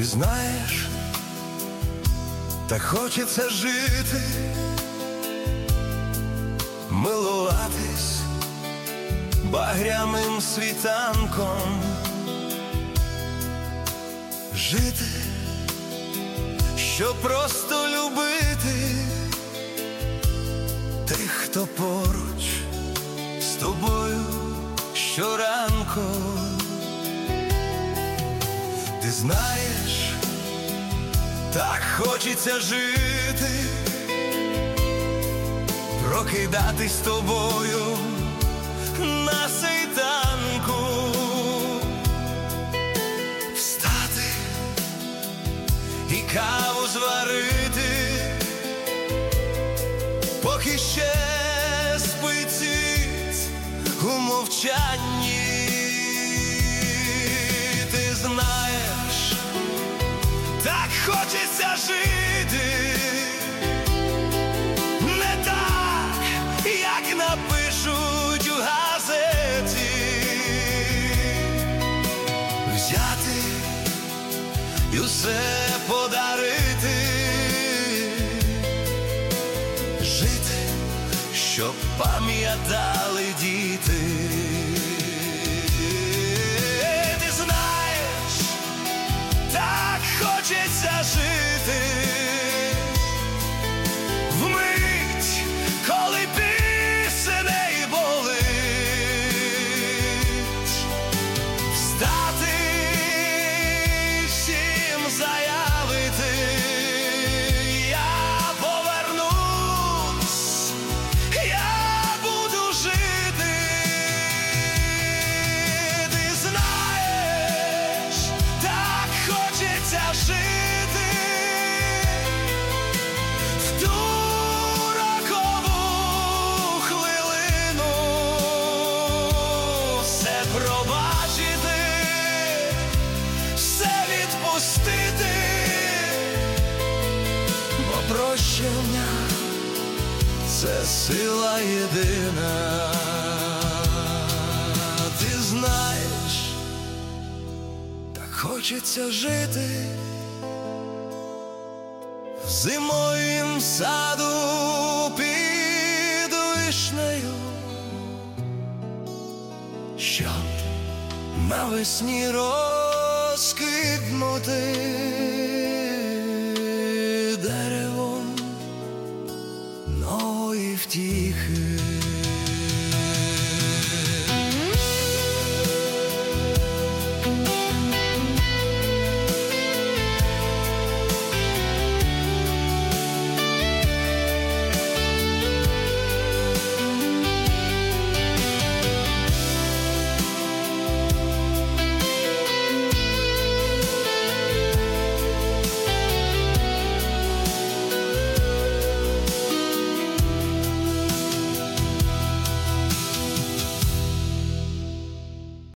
знаєш, так хочеться жити, милуватись багряним світанком, жити, щоб просто любити тих, хто поруч з тобою щоранку. Ти знаєш, так хочеться жити, прокидатись з тобою на світанку, встати і каву зварити, поки ще спить світ у мовчанні. Ти знаєш, так хочеться жити, не так, як напишуть у газеті, взяти і усе подарити, жити, щоб пам'ятали діти. Ти знаєш, так хочеться жити, вмить, коли пісеней болить, встати, всім заявити: я повернусь, я буду жити. Ти знаєш, так хочеться жити, в ту рокову хвилину все пробачити, все відпустити, бо прощення – це сила єдина. Ти знаєш, так хочеться жити в зимовім саду під вишнею, щоб навесні розквітнути деревом нової втіхи.